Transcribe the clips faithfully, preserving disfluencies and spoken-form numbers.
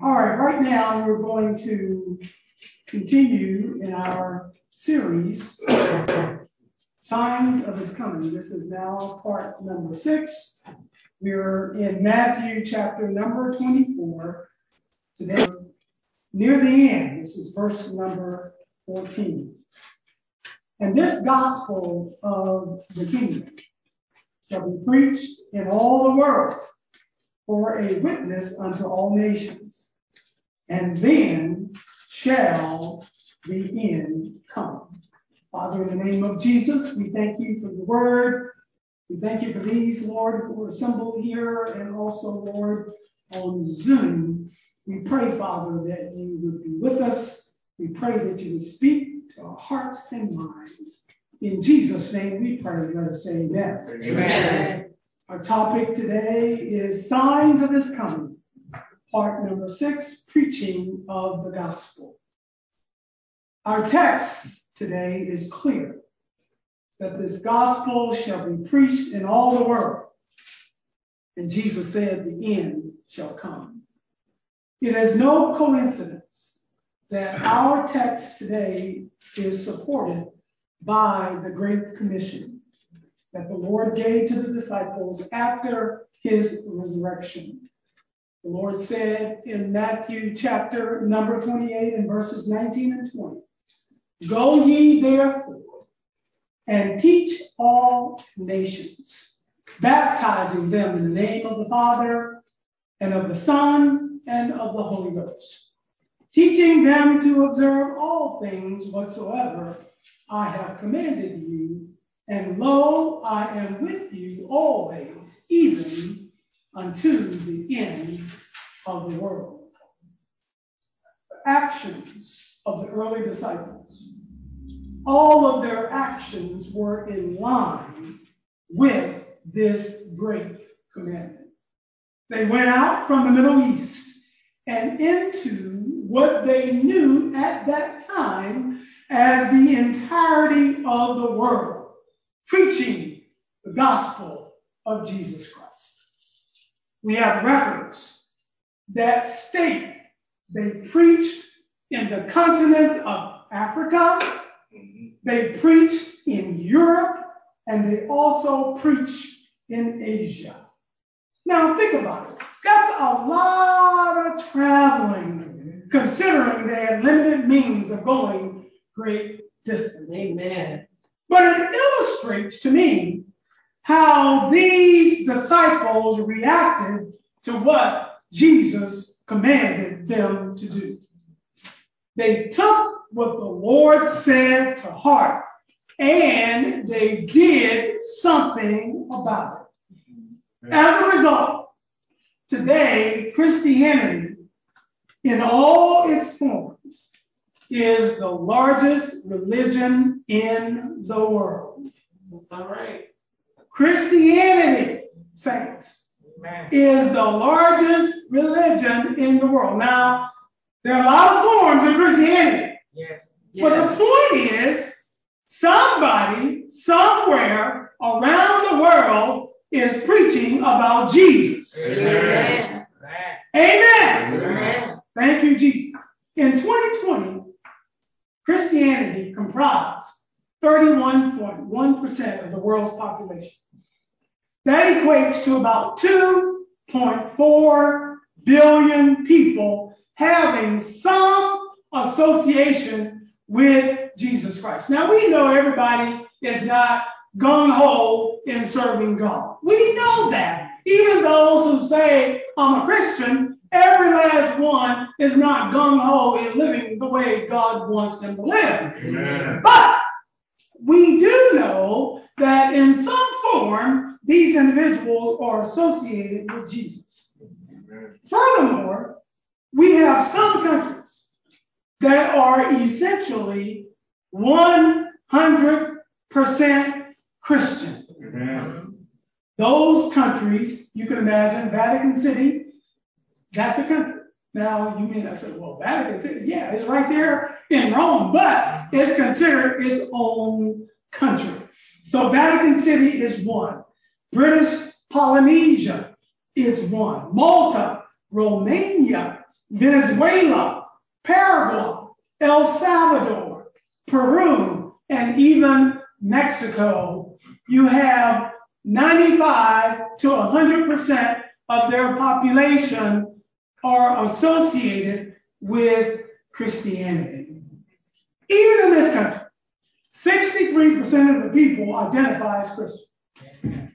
All right, right now we're going to continue in our series, Signs of His Coming. This is now part number six. We're in Matthew chapter number twenty-four. Today, near the end, this is verse number fourteen. And this gospel of the kingdom shall be preached in all the world for a witness unto all nations, and then shall the end come. Father, in the name of Jesus, we thank you for the word. We thank you for these, Lord, who are assembled here and also, Lord, on Zoom. We pray, Father, that you would be with us. We pray that you would speak to our hearts and minds. In Jesus' name we pray. Let us say amen. Amen. Our topic today is Signs of His Coming, part number six, Preaching of the Gospel. Our text today is clear, that this gospel shall be preached in all the world. And Jesus said, the end shall come. It is no coincidence that our text today is supported by the Great Commission that the Lord gave to the disciples after his resurrection. The Lord said in Matthew chapter number twenty-eight and verses nineteen and twenty, go ye therefore and teach all nations, baptizing them in the name of the Father and of the Son and of the Holy Ghost, teaching them to observe all things whatsoever I have commanded you. And lo, I am with you always, even unto the end of the world. The actions of the early disciples, all of their actions were in line with this great commandment. They went out from the Middle East and into what they knew at that time as the entirety of the world, preaching the gospel of Jesus Christ. We have records that state they preached in the continent of Africa, they preached in Europe, and they also preached in Asia. Now think about it. That's a lot of traveling, considering they had limited means of going great distance. Amen. But it illustrates to me how these disciples reacted to what Jesus commanded them to do. They took what the Lord said to heart, and they did something about it. As a result, today, Christianity, in all its forms, is the largest religion in the world. That's all right. Christianity, saints, Amen. Is the largest religion in the world. Now, there are a lot of forms of Christianity. Yes. But Yes. the point is, somebody, somewhere around the world is preaching about Jesus. Amen. Amen. Amen. Thank you, Jesus. In twenty twenty, Christianity comprised thirty-one point one percent of the world's population. That equates to about two point four billion people having some association with Jesus Christ. Now, we know everybody is not gung-ho in serving God. We know that. Even those who say, I'm a Christian, every last one is not gung-ho in living the way God wants them to live. Amen. But we do know that in some form, these individuals are associated with Jesus. Amen. Furthermore, we have some countries that are essentially one hundred percent Christian. Amen. Those countries, you can imagine, Vatican City, that's a country. Now, you may not say, well, Vatican City, yeah, it's right there in Rome, but it's considered its own country. So Vatican City is one. British Polynesia is one. Malta, Romania Venezuela, Paraguay, El Salvador, Peru, and even Mexico, you have ninety-five to one hundred percent of their population are associated with Christianity. Even in this country, sixty-three percent of the people identify as Christian.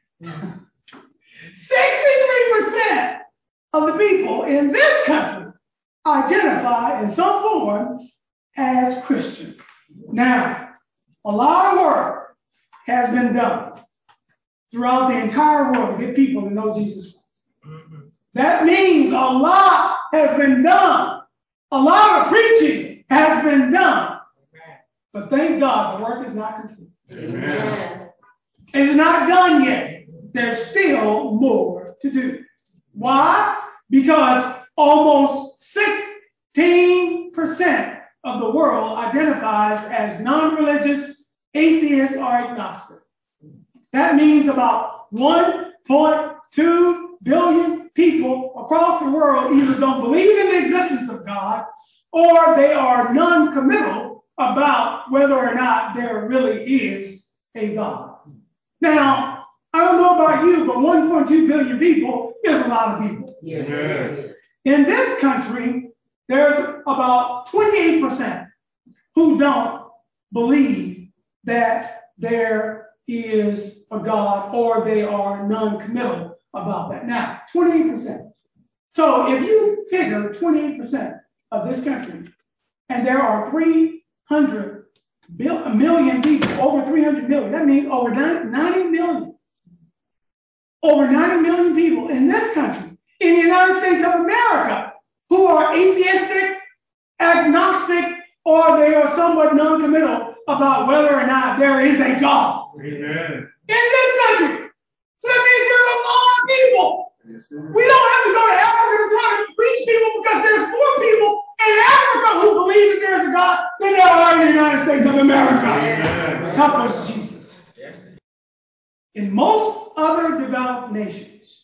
sixty-three percent of the people in this country identify in some form as Christian. Now, a lot of work has been done throughout the entire world to get people to know Jesus Christ. Mm-hmm. That means a lot has been done. A lot of preaching has been done. Amen. But thank God the work is not complete. Amen. It's not done yet. There's still more to do. Why? Because almost sixteen percent of the world identifies as non-religious, atheist, or agnostic. That means about one point two billion people across the world either don't believe in the existence of God or they are non-committal about whether or not there really is a God. Now, I don't know about you, but one point two billion people is a lot of people. Yeah. In this country, there's about twenty-eight percent who don't believe that there is a God or they are non-committal about that. Now, twenty-eight percent. So if you figure twenty-eight percent of this country, and there are three hundred million people, over three hundred million, that means over ninety million. Over ninety million people in this country, in the United States of America, who are atheistic, agnostic, or they are somewhat non-committal about whether or not there is a God. Amen. In this country. So that means there's a lot of people. Yes, we don't have to go to Africa to try to reach people because there's more people in Africa who believe that there's a God than there are in the United States of America. Amen. Help us, Jesus. Yes. In most other developed nations,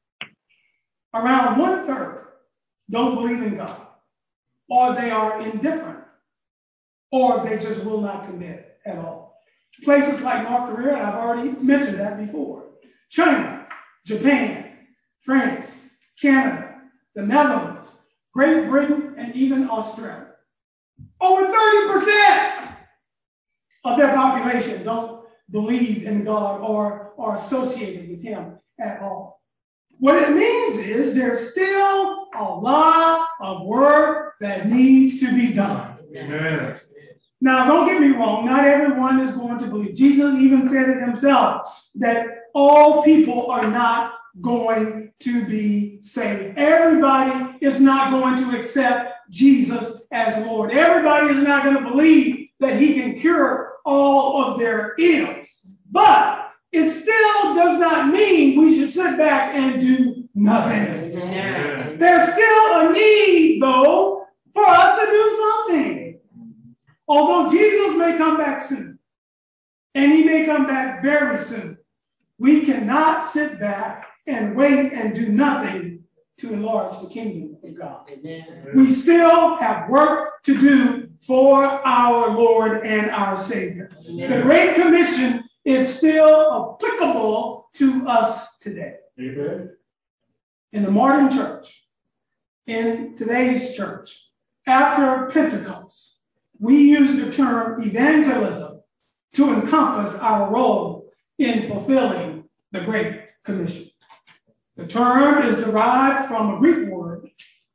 around one third don't believe in God, or they are indifferent, or they just will not commit at all. Places like North Korea, and I've already mentioned that before, China, Japan, France, Canada, the Netherlands, Great Britain, and even Australia. Over thirty percent of their population don't believe in God or are associated with Him at all. What it means is there's still a lot of work that needs to be done. Amen. Now, don't get me wrong. Not everyone is going to believe. Jesus even said it himself that all people are not going to be saved. Everybody is not going to accept Jesus as Lord. Everybody is not going to believe that He can cure all of their ills. But it still does not mean we should sit back and do nothing. Yeah. There's still a need, though, for us to do something. Although Jesus may come back soon, and He may come back very soon, we cannot sit back and wait and do nothing to enlarge the kingdom of God. Amen. We still have work to do for our Lord and our Savior. Amen. The Great Commission is still applicable to us today. Amen. In the modern church, in today's church, after Pentecost, we use the term evangelism to encompass our role in fulfilling the Great Commission. The term is derived from a Greek word,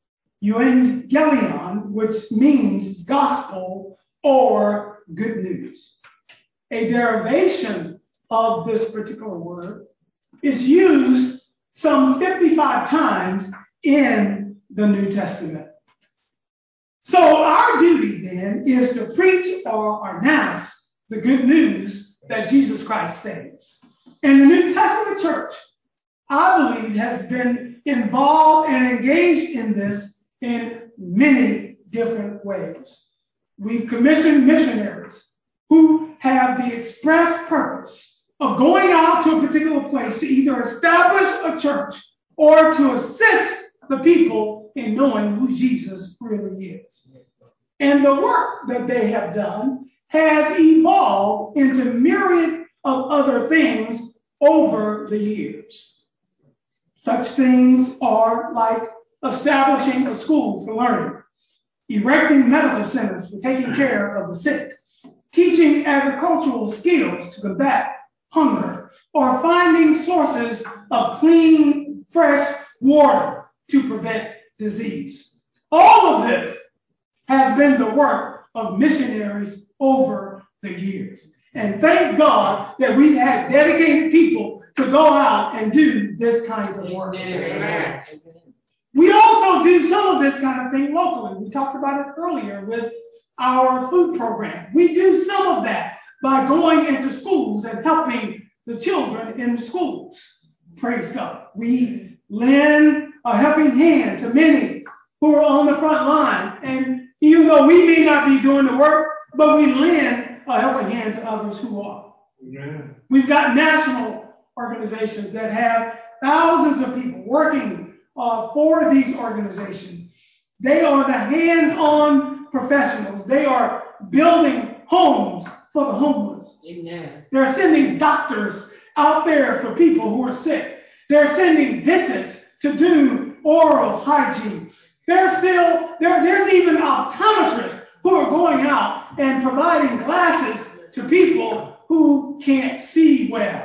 euangelion, which means gospel or good news. A derivation of this particular word is used some fifty-five times in the New Testament. So our duty then is to preach or announce the good news that Jesus Christ saves. And the New Testament church, I believe, has been involved and engaged in this in many different ways. We've commissioned missionaries who have the express purpose of going out to a particular place to either establish a church or to assist the people in knowing who Jesus really is. And the work that they have done has evolved into myriad of other things over the years. Such things are like establishing a school for learning, erecting medical centers for taking care of the sick, teaching agricultural skills to combat hunger, or finding sources of clean, fresh water to prevent disease. All of this has been the work of missionaries over the years. And thank God that we've had dedicated people to go out and do this kind of work. Amen. We also do some of this kind of thing locally. We talked about it earlier with our food program. We do some of that by going into schools and helping the children in the schools. Praise God. We lend a helping hand to many who are on the front line. And even though we may not be doing the work, but we lend a helping hand to others who are. Amen. We've got national organizations that have thousands of people working uh, for these organizations. They are the hands-on professionals. They are building homes for the homeless. Amen. They're sending doctors out there for people who are sick. They're sending dentists to do oral hygiene. They're still, there, there's even optometrists who are going out and providing glasses to people who can't see well.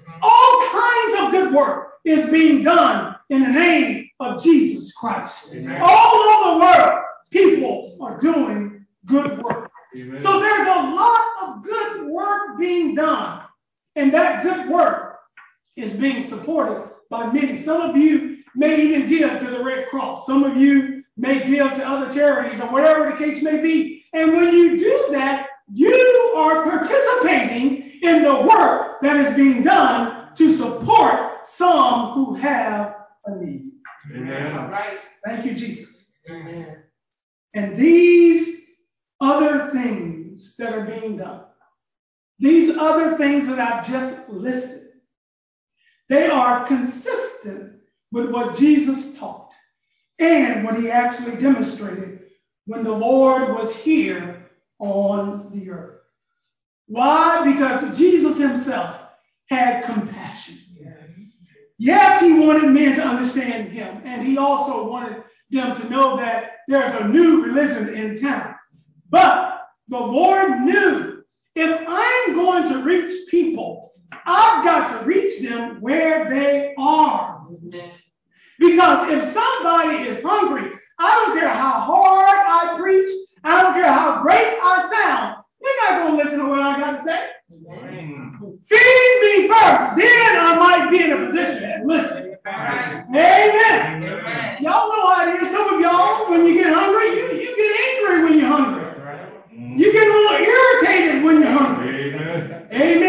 All kinds of good work is being done in the name of Jesus Christ. Amen. All over the world, people are doing good work. Amen. So there's a lot of good work being done, and that good work is being supported by many. Some of you may even give to the Red Cross. Some of you may give to other charities or whatever the case may be. And when you do that, you are participating in the work that is being done to support some who have a need. Amen. All right. Thank you, Jesus. Amen. And these other things that are being done, these other things that I've just listed, they are consistent with what Jesus taught and what he actually demonstrated when the Lord was here on the earth. Why? Because Jesus himself had compassion. Yes, he wanted men to understand him, and he also wanted them to know that there's a new religion in town. But the Lord knew, if I'm going to reach people, I've got to reach them where they are. Because if somebody is hungry, I don't care how hard I preach, I don't care how great I sound, they're not going to listen to what I got to say. Amen. Feed me first, then I might be in a position to listen. Amen. Amen. Amen. Y'all know how it is. Some of y'all, when you get hungry, you, you get angry when you're hungry. You get a little irritated when you're hungry. Amen.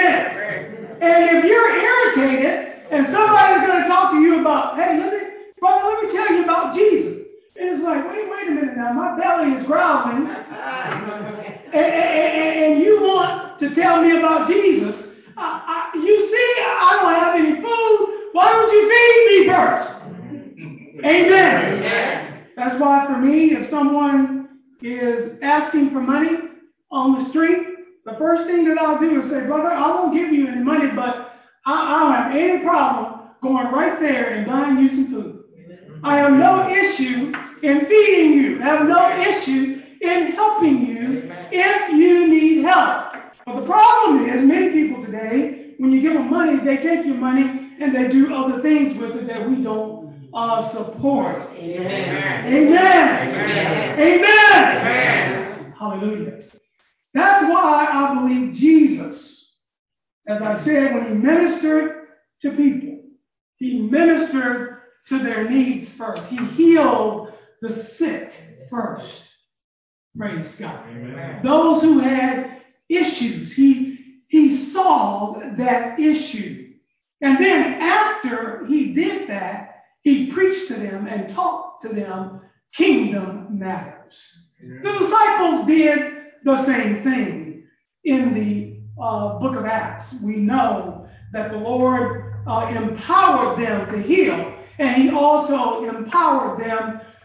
Amen. And if you're irritated and somebody's going to talk to you about, hey, let me, brother, let me tell you about Jesus. And it's like, wait, wait a minute now. My belly is growling. and, and, and, and you want to tell me about Jesus. I, I, you see, I don't have any food. Why don't you feed me first? Amen. Amen. That's why for me, if someone is asking for money on the street, the first thing that I'll do is say, brother, I won't give you any money, but I, I don't have any problem going right there and buying you some food. I have no issue in feeding you. I have no issue in helping you if you need help. But the problem is, many people today, when you give them money, they take your money and they do other things with it that we don't uh, support. Amen. Amen. Amen. Amen. Amen. Hallelujah. That's why I believe Jesus, as I said, when he ministered to people, he ministered to their needs first. He healed the sick first. Praise God. Amen. Those who had issues, he, he solved that issue. And then after he did that, he preached to them and taught to them kingdom matters. Amen. The disciples did the same thing in the uh, book of Acts. We know that the Lord uh, empowered them to heal, and he also empowered them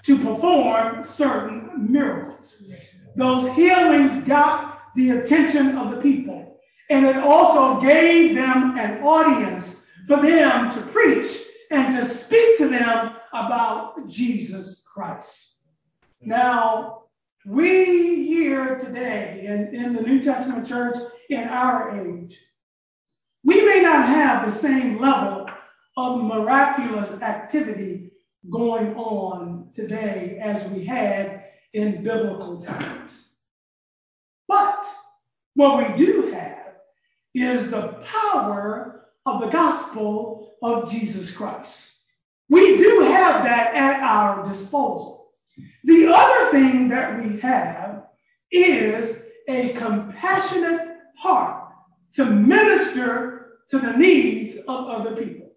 to perform certain miracles. Those healings got the attention of the people, and it also gave them an audience for them to preach and to speak to them about Jesus Christ. Now, we here today in, in the New Testament church in our age, we may not have the same level of miraculous activity going on today as we had in biblical times. But what we do have is the power of the gospel of Jesus Christ. We do have that at our disposal. The other thing that we have is a compassionate heart to minister to the needs of other people.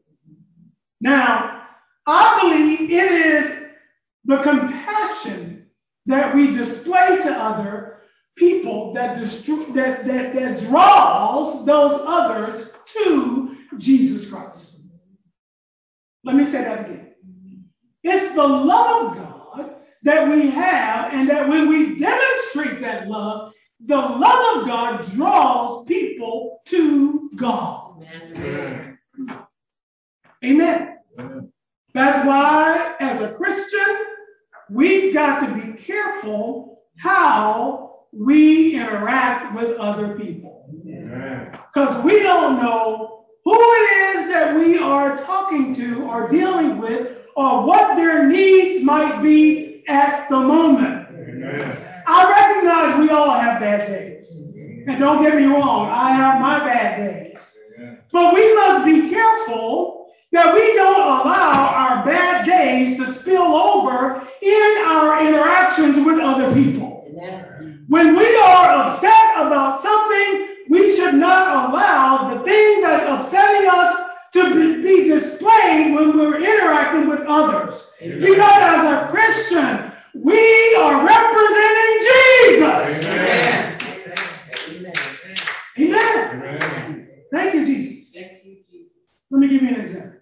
Now, I believe it is the compassion that we display to other people that, distru- that, that, that draws those others to Jesus Christ. Let me say that again. It's the love of God that we have, and that when we demonstrate that love, the love of God draws people to God. Amen. Amen. Amen. That's why, as a Christian, we've got to be careful how we interact with other people. Because we don't know who it is that we are talking to or dealing with, or what their needs might be at the moment. Amen. I recognize we all have bad days. And don't get me wrong, I have my bad days. Amen. But we must be careful that we don't allow our bad days to spill over in our interactions with other people. Amen. When we are upset about something, we should not allow the thing that's upsetting us to be, be displayed when we're interacting with others. Amen. Because as a Christian, we are representing Jesus. Amen. Amen. Amen. Amen. Thank you, Jesus. Thank you, Jesus. Let me give you an example.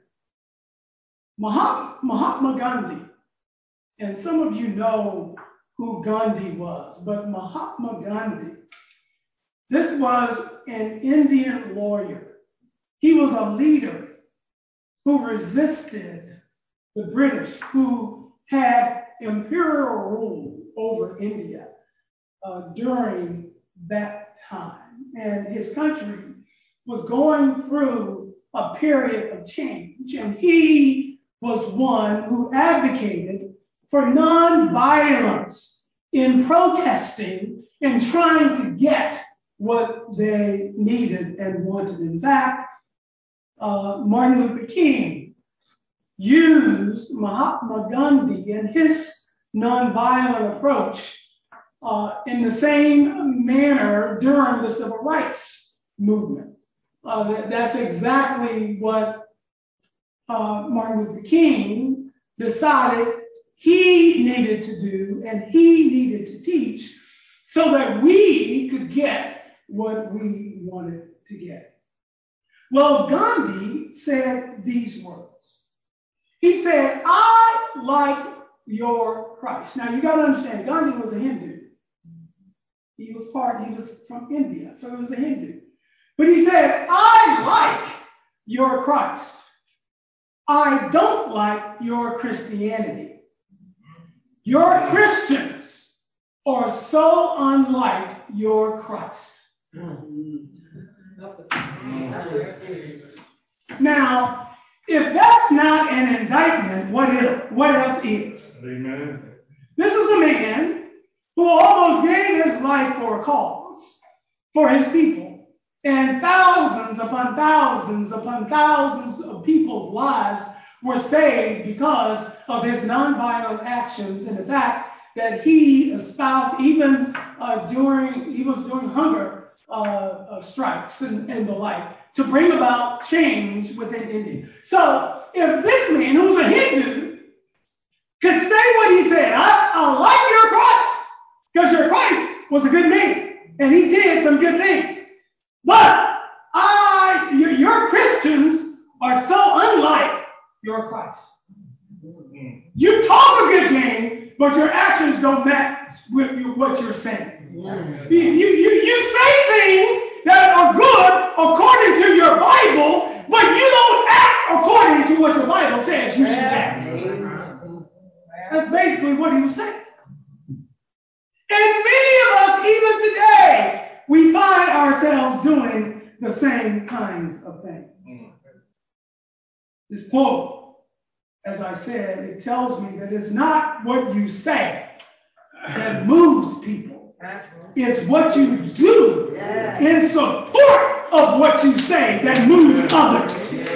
Mahatma Gandhi, and some of you know who Gandhi was, but Mahatma Gandhi, this was an Indian lawyer. He was a leader who resisted the British, who had imperial rule over India uh, during that time. And his country was going through a period of change. And he was one who advocated for nonviolence in protesting and trying to get what they needed and wanted. In fact, uh, Martin Luther King used Mahatma Gandhi and his nonviolent approach uh, in the same manner during the civil rights movement. Uh, that, that's exactly what uh, Martin Luther King decided he needed to do and he needed to teach so that we could get what we wanted to get. Well, Gandhi said these words. He said, I like your Christ. Now, you got to understand, Gandhi was a Hindu. He was part, he was from India, so he was a Hindu. But he said, I like your Christ. I don't like your Christianity. Your Christians are so unlike your Christ. Now, if that's not an indictment, what is? What else is? Amen. This is a man who almost gave his life for a cause, for his people. And thousands upon thousands upon thousands of people's lives were saved because of his nonviolent actions and the fact that he espoused, even uh, during, he was doing hunger uh, uh, strikes and, and the like, to bring about change within India. So if this man, who's a Hindu, could say what he said, I, I like your Christ, because your Christ was a good man, and he did some good things. But I, your, your Christians are so unlike your Christ. You talk a good game, answers don't match with you, what you're saying. Mm. You, you, you, you say things that are good according to your Bible, but you don't act according to what your Bible says you should act. That's basically what he was saying. And many of us, even today, we find ourselves doing the same kinds of things. This quote, as I said, it tells me that it's not what you say that moves people. It's what you do in support of what you say that moves others.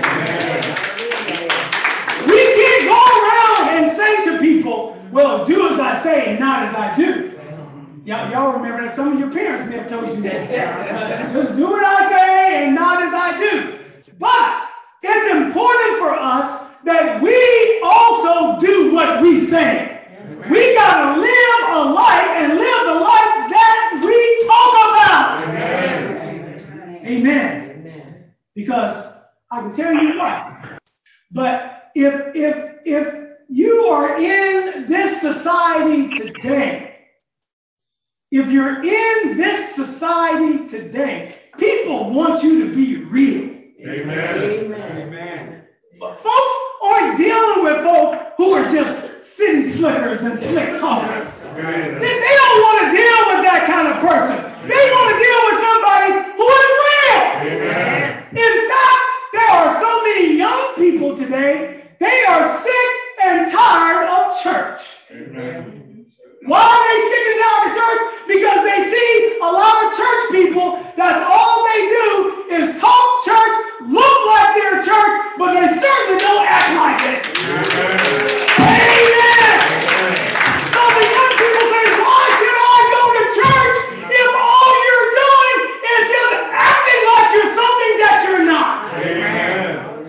We can't go around and say to people, well, do as I say and not as I do. Y'all, y'all remember that some of your parents may have told you that. Just do what I say and not as I do. But it's important for us that we also do what we say. We got to live a life and live the life that we talk about. Amen. Amen. Amen. Because I can tell you what, but if if if you are in this society today, if you're in this society today, people want you to be real. Amen. Amen. Folks aren't dealing with folk who are just city slickers and slick talkers. They, they don't want to deal with that kind of person. They want to deal with somebody who is real. Amen. In fact, there are so many young people today, they are sick and tired of church. Amen. Why are they sick and tired of church? Because they see a lot of church people, that's all they do is talk church, look like they're church, but they certainly don't act like it. Amen. Amen. So the young people say, why should I go to church if all you're doing is just acting like you're something that you're not? Amen.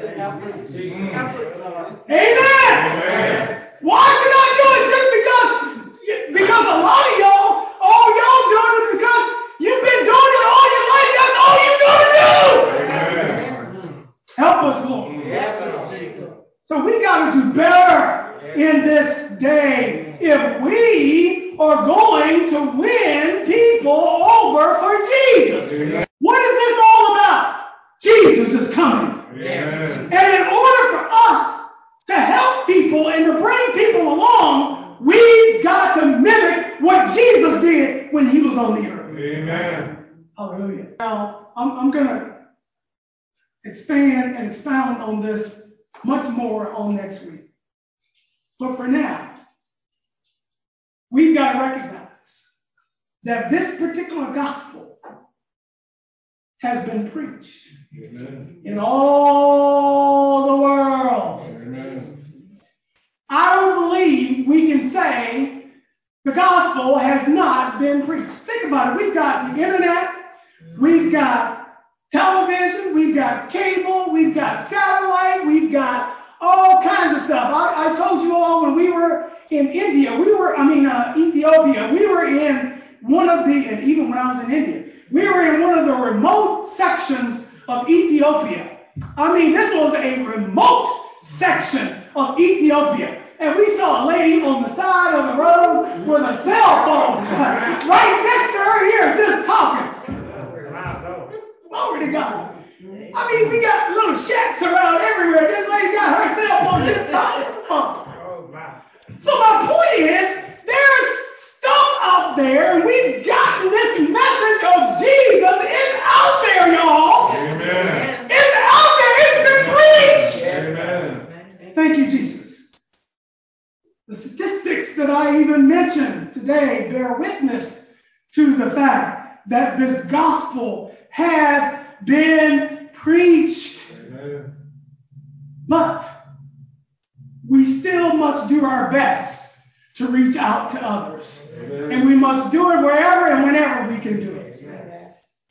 Amen. Amen. Why should I do it just because? Because a lot of y'all, all y'all doing it because you've been doing it all your life. That's all you know to do. Amen. Help us, Lord. Yes. So we got to do better in this day if we are going to win people over for Jesus. Amen. What is this all about? Jesus is coming. Amen. And in order for us to help people and to bring people along, we've got to mimic what Jesus did when he was on the earth. Amen. Hallelujah. Now, I'm, I'm going to expand and expound on this much more on next week. But for now, we've got to recognize that this particular gospel has been preached. Amen. In all the world. Amen. I don't believe we can say the gospel has not been preached. Think about it. We've got the internet, we've got television, we've got cable, we've got satellite, we've got all kinds of stuff. I, I told you all when we were in India, we were, I mean, uh, Ethiopia, we were in one of the, and even when I was in India, we were in one of the remote sections of Ethiopia. I mean, this was a remote section of Ethiopia. And we saw a lady on the side of the road with a cell phone right next to her here, just talking. Glory to God. I mean, we got little shacks around everywhere. This lady got her cell phone just talking. So my point is, there's stuff out there, and we've gotten this message of Jesus. It's out there, y'all. Amen. It's out there. It's been preached. Amen. Thank you, Jesus. The statistics that I even mentioned today bear witness to the fact that this gospel has been preached. Amen. But we still must do our best to reach out to others. Amen. And we must do it wherever and whenever we can do it. Amen.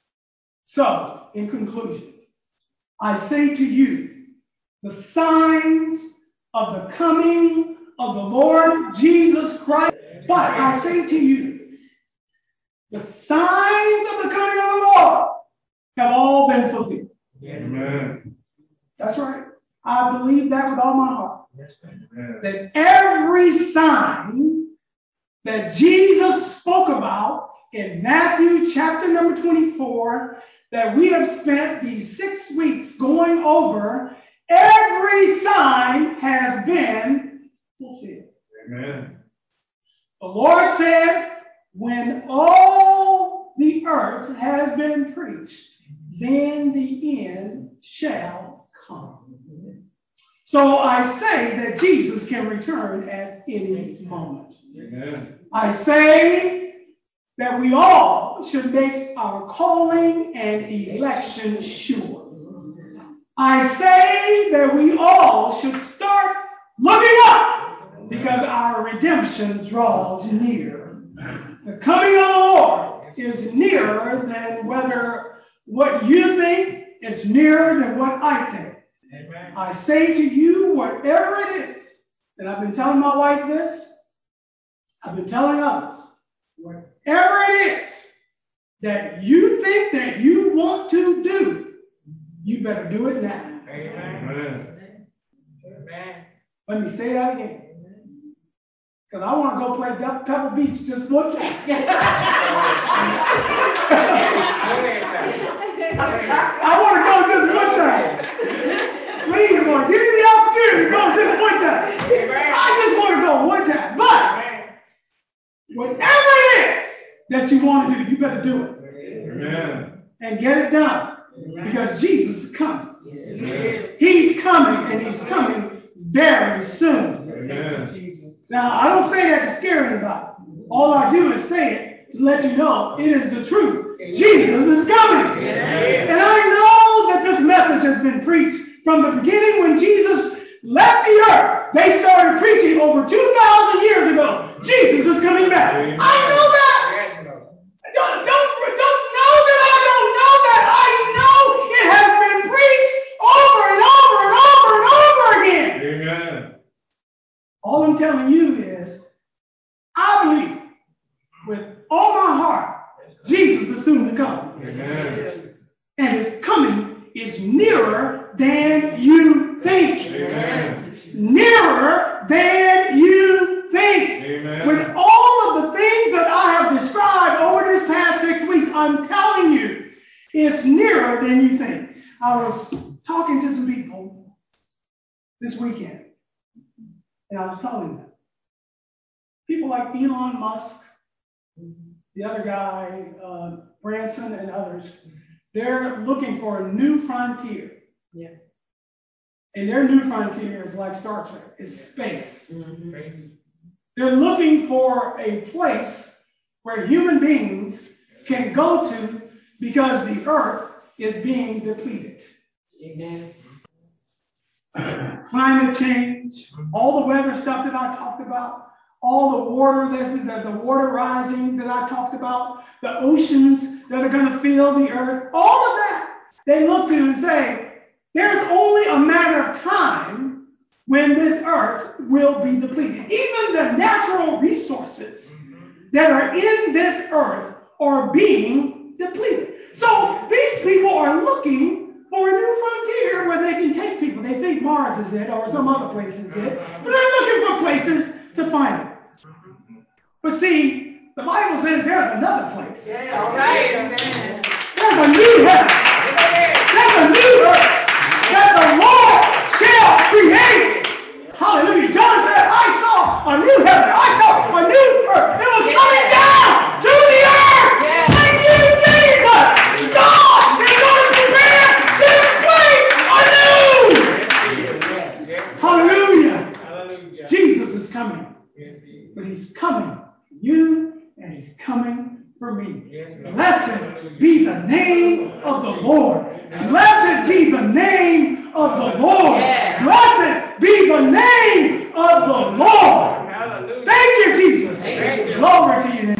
So, in conclusion, I say to you, the signs of the coming of the Lord Jesus Christ. But I say to you, the signs of the coming of the Lord have all been fulfilled. Amen. That's right. I believe that with all my heart. Amen. That every sign that Jesus spoke about in Matthew chapter number twenty-four, that we have spent these six weeks going over, every sign has been fulfilled. Amen. The Lord said, when all the earth has been preached, then the end shall come. So I say that Jesus can return at any moment. Amen. I say that we all should make our calling and election sure. I say that we all should start looking up because our redemption draws near. The coming of the Lord is nearer than whether what you think is nearer than what I think. Amen. I say to you, whatever it is, and I've been telling my wife this, I've been telling others, whatever it is that you think that you want to do, you better do it now. Amen. Amen. Amen. Let me say that again. Because I want to go play Pebble Beach just one time. I want to go just one time. Please, Lord, give me the opportunity to go just one time. I just want to go one time. But whatever it is that you want to do, you better do it. Amen. And get it done. Because Jesus is coming. Amen. He's coming, and he's coming very soon. Amen. Now, I don't say that to scare anybody. All I do is say it to let you know it is the truth. Jesus is coming. Amen. And I know that this message has been preached from the beginning when Jesus left the earth. They started preaching over two thousand years ago. Jesus is coming back. Amen. I know that. Don't, don't, don't know that I don't know that. I know it has been preached over and over and over and over again. Amen. All I'm telling you is, I believe with all my heart, Jesus is soon to come. Amen. And his coming is nearer than you think. Amen. Nearer than you think. Amen. With all of the things that I have described over this past six weeks, I'm telling you, it's nearer than you think. I was talking to some people this weekend, and I was telling them, people like Elon Musk, the other guy, uh, Branson, and others, they're looking for a new frontier. Yeah. And their new frontier is like Star Trek, it's space. Mm-hmm. They're looking for a place where human beings can go to because the earth is being depleted. Amen. Climate change, all the weather stuff that I talked about, all the water, this is the, the water rising that I talked about, the oceans that are going to fill the earth, all of that, they look to and say, there's only a matter of time when this earth will be depleted. Even the natural resources that are in this earth are being depleted. So these people are looking for a new frontier where they can take people. They think Mars is it or some other place is it, but they're looking for places to find it. But see, the Bible says there's another place. Yeah, all right. Amen. There's a new heaven. There's a new earth that the Lord shall create. Hallelujah. John said, I saw a new heaven. I saw a new earth. It was coming down to the earth. Yeah. Thank you, Jesus. God is going to prepare this place anew. Hallelujah. Hallelujah. Jesus is coming. But he's coming for you and he's coming for me. Blessed be the name of the Lord. Blessed be the name of the Lord. Blessed be the name of the Lord. Hallelujah. Thank you, Jesus. Thank you. Glory to your name.